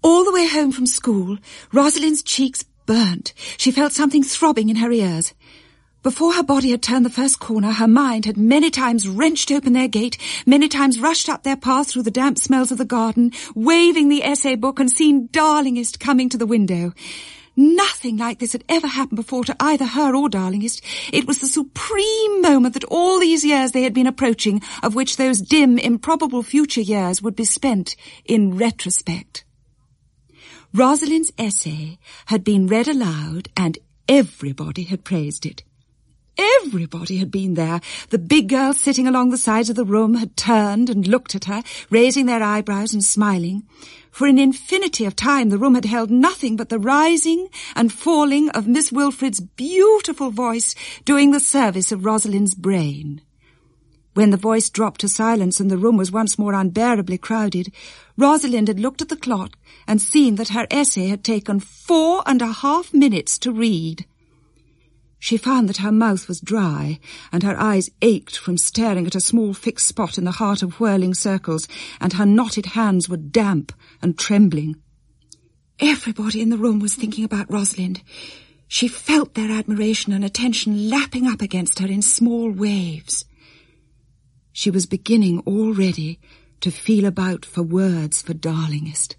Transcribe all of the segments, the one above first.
All the way home from school, Rosalind's cheeks burnt. She felt something throbbing in her ears. Before her body had turned the first corner, her mind had many times wrenched open their gate, many times rushed up their path through the damp smells of the garden, waving the essay book, and seen Darlingist coming to the window. Nothing like this had ever happened before to either her or Darlingist. It was the supreme moment that all these years they had been approaching, of which those dim, improbable future years would be spent in retrospect. Rosalind's essay had been read aloud, and everybody had praised it. Everybody had been there. The big girls sitting along the sides of the room had turned and looked at her, raising their eyebrows and smiling. For an infinity of time the room had held nothing but the rising and falling of Miss Wilfred's beautiful voice doing the service of Rosalind's brain. When the voice dropped to silence and the room was once more unbearably crowded, Rosalind had looked at the clock and seen that her essay had taken 4.5 minutes to read. She found that her mouth was dry, and her eyes ached from staring at a small fixed spot in the heart of whirling circles, and her knotted hands were damp and trembling. Everybody in the room was thinking about Rosalind. She felt their admiration and attention lapping up against her in small waves. She was beginning already to feel about for words for Darlingist.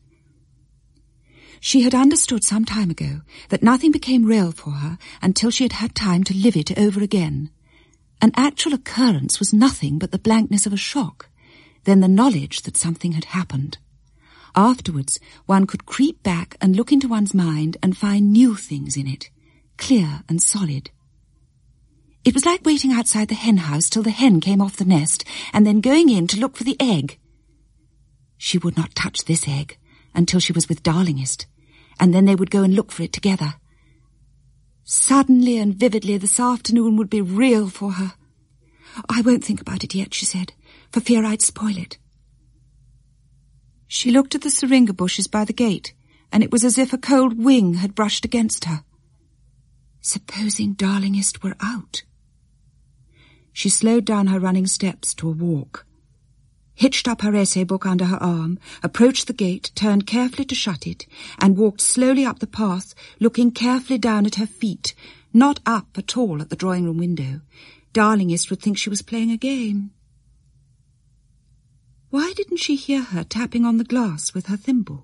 She had understood some time ago that nothing became real for her until she had had time to live it over again. An actual occurrence was nothing but the blankness of a shock, then the knowledge that something had happened. Afterwards, one could creep back and look into one's mind and find new things in it, clear and solid. It was like waiting outside the hen house till the hen came off the nest and then going in to look for the egg. She would not touch this egg until she was with Darlingist, and then they would go and look for it together. Suddenly and vividly this afternoon would be real for her. "I won't think about it yet," she said, "for fear I'd spoil it." She looked at the syringa bushes by the gate, and it was as if a cold wing had brushed against her. Supposing Darlingist were out? She slowed down her running steps to a walk, hitched up her essay book under her arm, approached the gate, turned carefully to shut it, and walked slowly up the path, looking carefully down at her feet, not up at all at the drawing-room window. Darlingist would think she was playing a game. Why didn't she hear her tapping on the glass with her thimble?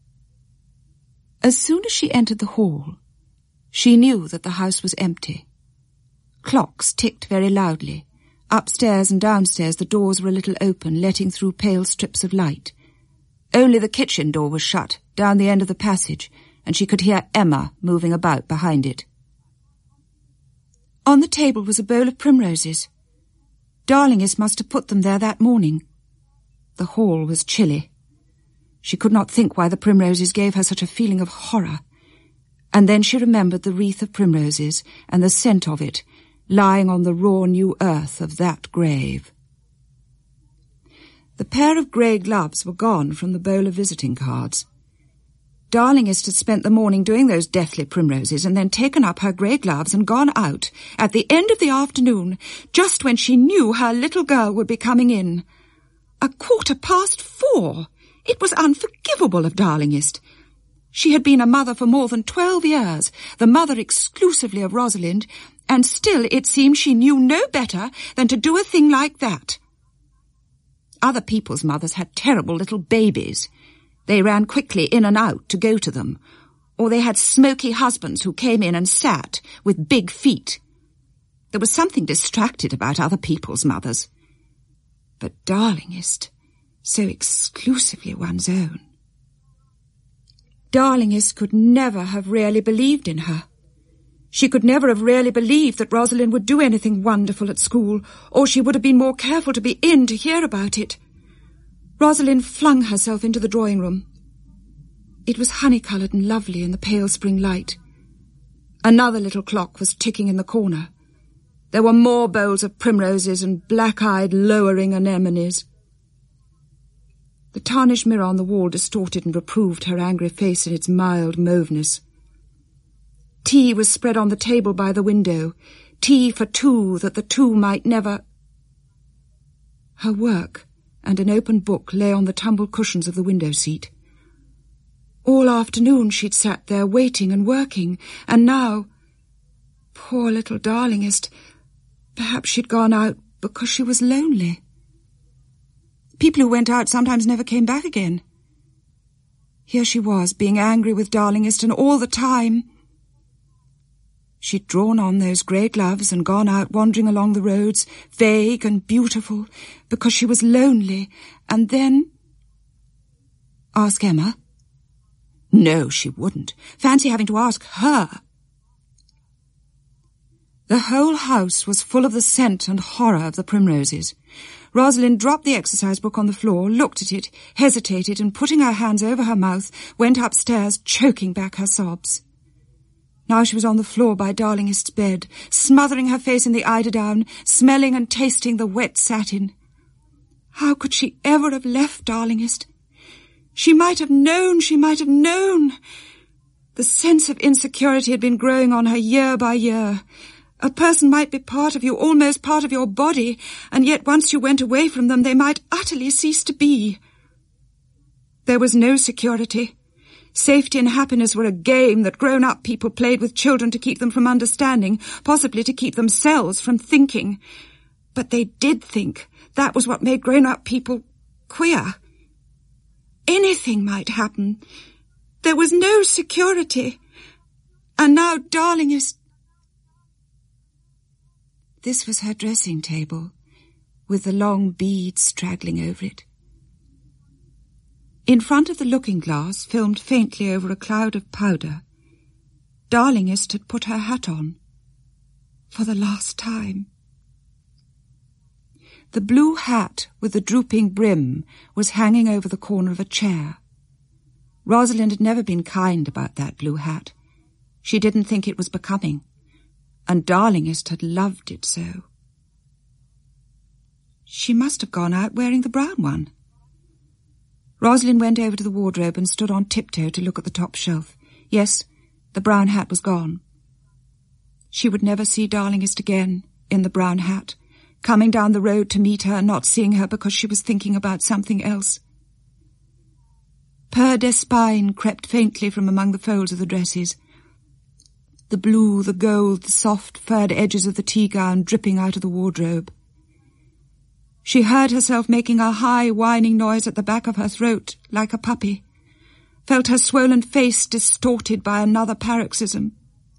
As soon as she entered the hall, she knew that the house was empty. Clocks ticked very loudly. Upstairs and downstairs the doors were a little open, letting through pale strips of light. Only the kitchen door was shut, down the end of the passage, and she could hear Emma moving about behind it. On the table was a bowl of primroses. Darlingist must have put them there that morning. The hall was chilly. She could not think why the primroses gave her such a feeling of horror. And then she remembered the wreath of primroses and the scent of it, lying on the raw new earth of that grave. The pair of grey gloves were gone from the bowl of visiting cards. Darlingist had spent the morning doing those deathly primroses and then taken up her grey gloves and gone out at the end of the afternoon, just when she knew her little girl would be coming in. 4:15. It was unforgivable of Darlingist. She had been a mother for more than 12 years, the mother exclusively of Rosalind, and still it seemed she knew no better than to do a thing like that. Other people's mothers had terrible little babies. They ran quickly in and out to go to them, or they had smoky husbands who came in and sat with big feet. There was something distracted about other people's mothers. But Darlingist, so exclusively one's own. Darlingist could never have really believed in her. She could never have really believed that Rosalind would do anything wonderful at school, or she would have been more careful to be in to hear about it. Rosalind flung herself into the drawing-room. It was honey-coloured and lovely in the pale spring light. Another little clock was ticking in the corner. There were more bowls of primroses and black-eyed, lowering anemones. The tarnished mirror on the wall distorted and reproved her angry face in its mild mauveness. Tea was spread on the table by the window, tea for two, that the two might never... Her work and an open book lay on the tumbled cushions of the window seat. All afternoon she'd sat there waiting and working, and now, poor little Darlingist, perhaps she'd gone out because she was lonely. People who went out sometimes never came back again. Here she was, being angry with Darlingist, and all the time she'd drawn on those grey gloves and gone out wandering along the roads, vague and beautiful, because she was lonely, and then... Ask Emma? No, she wouldn't. Fancy having to ask her. The whole house was full of the scent and horror of the primroses. Rosalind dropped the exercise book on the floor, looked at it, hesitated, and putting her hands over her mouth, went upstairs, choking back her sobs. Now she was on the floor by Darlingist's bed, smothering her face in the eiderdown, smelling and tasting the wet satin. How could she ever have left Darlingist? She might have known, she might have known. The sense of insecurity had been growing on her year by year. A person might be part of you, almost part of your body, and yet once you went away from them, they might utterly cease to be. There was no security. Safety and happiness were a game that grown-up people played with children to keep them from understanding, possibly to keep themselves from thinking. But they did think. That was what made grown-up people queer. Anything might happen. There was no security. And now Darlingist... This was her dressing table, with the long beads straggling over it. In front of the looking-glass, filmed faintly over a cloud of powder, Darlingist had put her hat on, for the last time. The blue hat with the drooping brim was hanging over the corner of a chair. Rosalind had never been kind about that blue hat. She didn't think it was becoming, and Darlingist had loved it so. She must have gone out wearing the brown one. Rosalind went over to the wardrobe and stood on tiptoe to look at the top shelf. Yes, the brown hat was gone. She would never see Darlingist again in the brown hat, coming down the road to meet her and not seeing her because she was thinking about something else. Peur d'Espagne crept faintly from among the folds of the dresses. The blue, the gold, the soft furred edges of the tea-gown dripping out of the wardrobe. She heard herself making a high, whining noise at the back of her throat, like a puppy, felt her swollen face distorted by another paroxysm.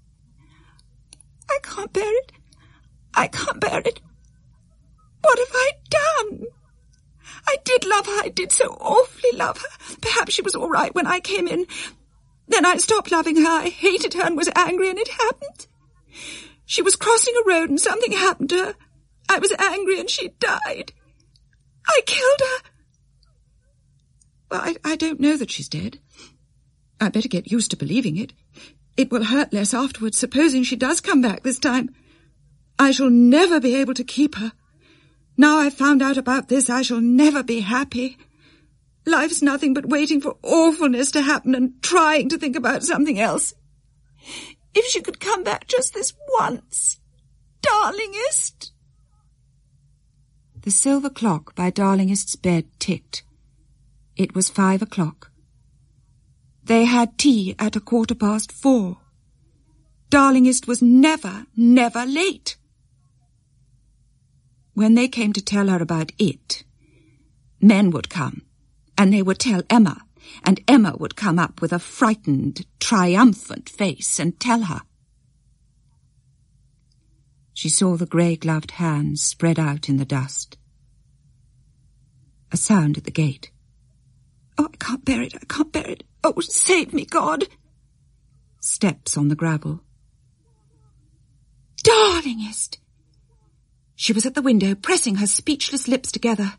I can't bear it. I can't bear it. What have I done? I did love her. I did so awfully love her. Perhaps she was all right when I came in. Then I stopped loving her. I hated her and was angry, and it happened. She was crossing a road and something happened to her. I was angry and she died. I killed her. Well, I don't know that she's dead. I better get used to believing it. It will hurt less afterwards, supposing she does come back this time. I shall never be able to keep her. Now I've found out about this, I shall never be happy. Life's nothing but waiting for awfulness to happen and trying to think about something else. If she could come back just this once. Darlingist! The silver clock by Darlingist's bed ticked. It was 5 o'clock. They had tea at 4:15. Darlingist was never, never late. When they came to tell her about it, men would come, and they would tell Emma, and Emma would come up with a frightened, triumphant face and tell her. She saw the grey-gloved hands spread out in the dust. A sound at the gate. Oh, I can't bear it, I can't bear it. Oh, save me, God. Steps on the gravel. Darlingist! She was at the window, pressing her speechless lips together.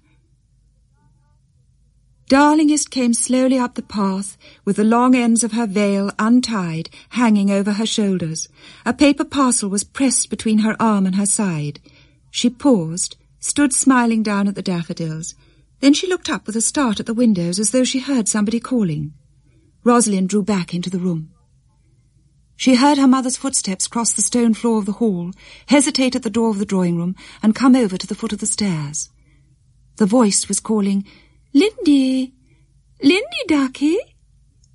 Darlingist came slowly up the path, with the long ends of her veil untied, hanging over her shoulders. A paper parcel was pressed between her arm and her side. She paused, stood smiling down at the daffodils. Then she looked up with a start at the windows, as though she heard somebody calling. Rosalind drew back into the room. She heard her mother's footsteps cross the stone floor of the hall, hesitate at the door of the drawing-room, and come over to the foot of the stairs. The voice was calling, "Lindy! Lindy, ducky!"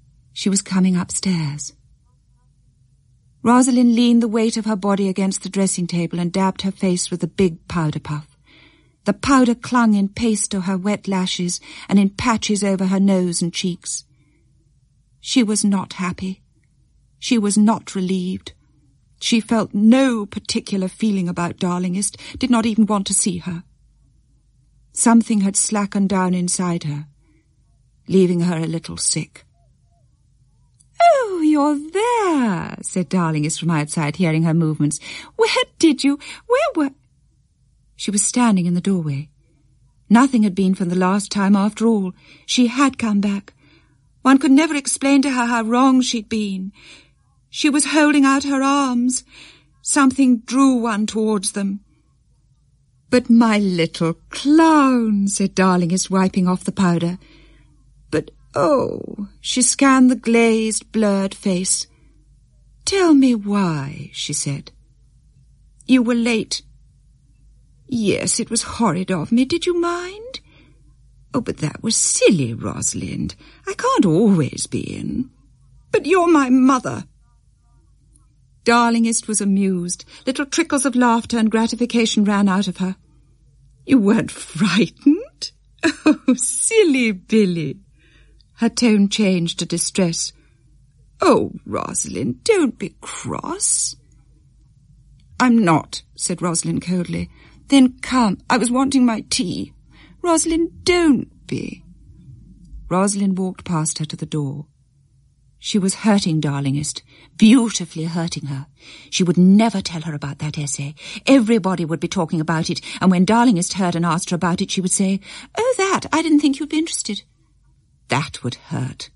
She was coming upstairs. Rosalind leaned the weight of her body against the dressing table and dabbed her face with a big powder puff. The powder clung in paste to her wet lashes and in patches over her nose and cheeks. She was not happy. She was not relieved. She felt no particular feeling about Darlingist, did not even want to see her. Something had slackened down inside her, leaving her a little sick. "Oh, you're there," said Darlingist from outside, hearing her movements. "Where were—" She was standing in the doorway. Nothing had been from the last time after all. She had come back. One could never explain to her how wrong she'd been. She was holding out her arms. Something drew one towards them. "But my little clown," said Darlingist, wiping off the powder. "But oh," she scanned the glazed, blurred face. "Tell me why," she said. "You were late." "Yes, it was horrid of me. Did you mind?" "Oh, but that was silly, Rosalind. I can't always be in." "But you're my mother." Darlingist was amused. Little trickles of laughter and gratification ran out of her. "You weren't frightened? Oh, silly Billy." Her tone changed to distress. "Oh, Rosalind, don't be cross." "I'm not," said Rosalind coldly. "Then come. I was wanting my tea." "Rosalind, don't be." Rosalind walked past her to the door. She was hurting Darlingist, beautifully hurting her. She would never tell her about that essay. Everybody would be talking about it, and when Darlingist heard and asked her about it, she would say, "Oh, that, I didn't think you'd be interested." That would hurt.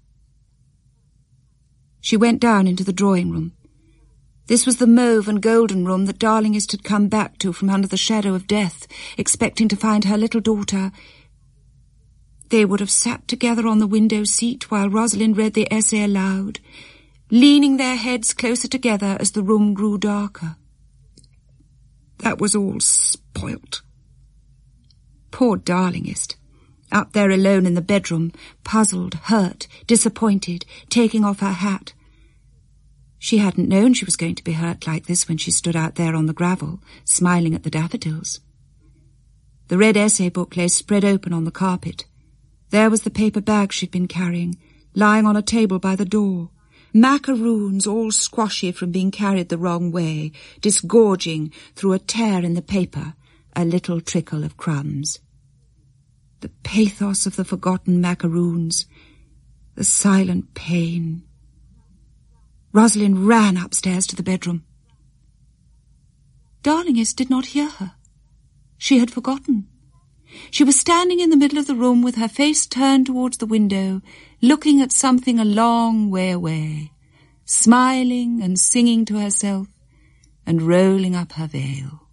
She went down into the drawing room. This was the mauve and golden room that Darlingist had come back to from under the shadow of death, expecting to find her little daughter. They would have sat together on the window seat while Rosalind read the essay aloud, leaning their heads closer together as the room grew darker. That was all spoilt. Poor Darlingist, up there alone in the bedroom, puzzled, hurt, disappointed, taking off her hat. She hadn't known she was going to be hurt like this when she stood out there on the gravel, smiling at the daffodils. The red essay book lay spread open on the carpet. There was the paper bag she'd been carrying, lying on a table by the door. Macaroons all squashy from being carried the wrong way, disgorging through a tear in the paper, a little trickle of crumbs. The pathos of the forgotten macaroons, the silent pain. Rosalind ran upstairs to the bedroom. Darlingist did not hear her. She had forgotten. She was standing in the middle of the room with her face turned towards the window, looking at something a long way away, smiling and singing to herself and rolling up her veil.